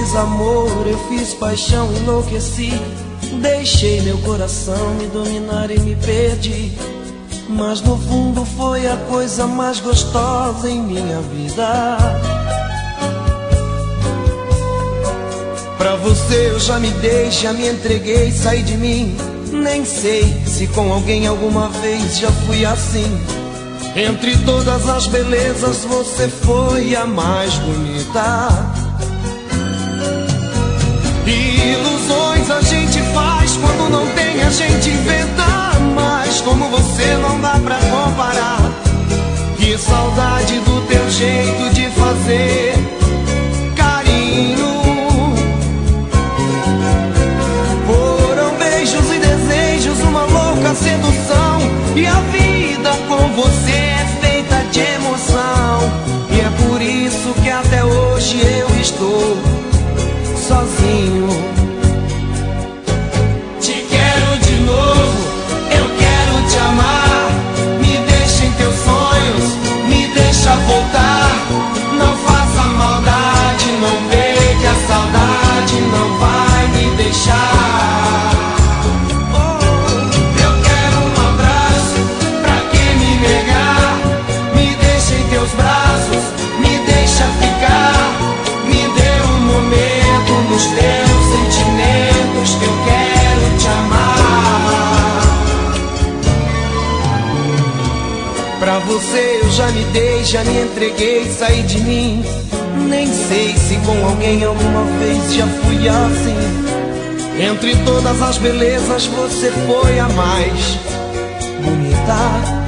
fiz amor, eu fiz paixão, enlouqueci. Deixei meu coração me dominar e me perdi. Mas no fundo foi a coisa mais gostosa em minha vida. Pra você eu já me dei, já me entreguei, saí de mim. Nem sei se com alguém alguma vez já fui assim. Entre todas as belezas você foi a mais bonita. Ilusões a gente faz, quando não tem a gente inventa. Mas como você não dá pra comparar. Que saudade do teu jeito de fazer carinho. Foram beijos e desejos, uma louca sedução. E a vida com você é feita de emoção. E é por isso que até hoje eu estou sozinho. Te quero de novo, eu quero te amar. Me deixa em teus sonhos, me deixa voltar. Não faça maldade, não vê que a saudade não vai me deixar. Eu quero um abraço, pra que me negar? Me deixa em teus braços, me deixa ficar. Me dê um momento nos teus sentimentos que eu quero te amar. Pra você eu já me dei, já me entreguei, saí de mim. Nem sei se com alguém alguma vez já fui assim. Entre todas as belezas você foi a mais bonita.